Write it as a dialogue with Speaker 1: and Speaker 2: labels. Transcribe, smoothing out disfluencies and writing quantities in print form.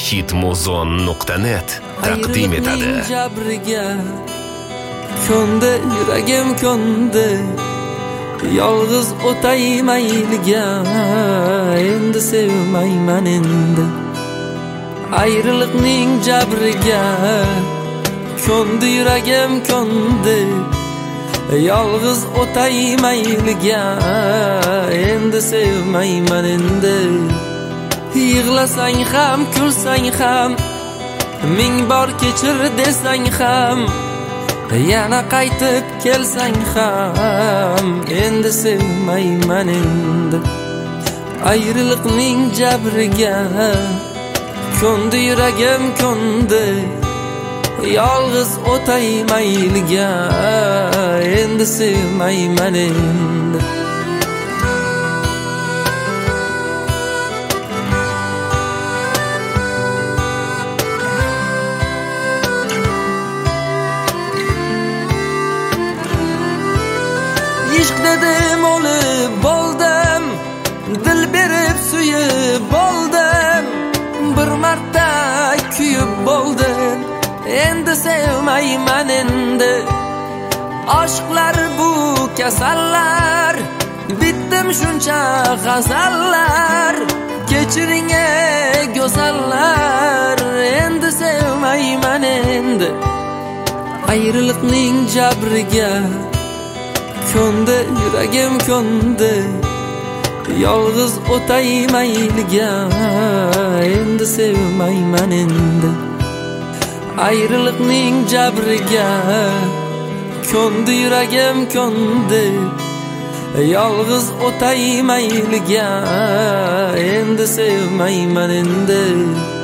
Speaker 1: hitmuzon.net taqdim etadi.
Speaker 2: Jabriga ko'ndi yuragim ko'ndi, yolg'iz o'tay mayliga, endi sevmayman endi. Ayriliqning jabriga ko'ndi yuragim ko'ndi, yolg'iz o'tay mayliga, endi sevmayman endi. Yig'lasang ham, kulsang ham, ming bor kechir desang ham, yana qaytib kelsang ham, endi sevmayman endi. Ayriliqning jabriga ko'ndi yuragim ko'ndi, yolg'iz o'tay mayliga, endi sevmayman endi. Ishq dedim o'lib bo'ldim, dil berib suyib bo'ldim, bir marta kuyib bo'ldim, endi sevmayman endi. Aşklar bu kasallar, bitdim shuncha g'azallar, kechiring ey go'zallar, endi sevmayman endi. Ayriliqning jabriga ko'ndi yuragim ko'ndi, yolg'iz o'tay mayliga, endi sevmayman endi. Ayriliqning jabriga ko'ndi yuragim ko'ndi, yolg'iz o'tay mayliga, endi sevmayman endi.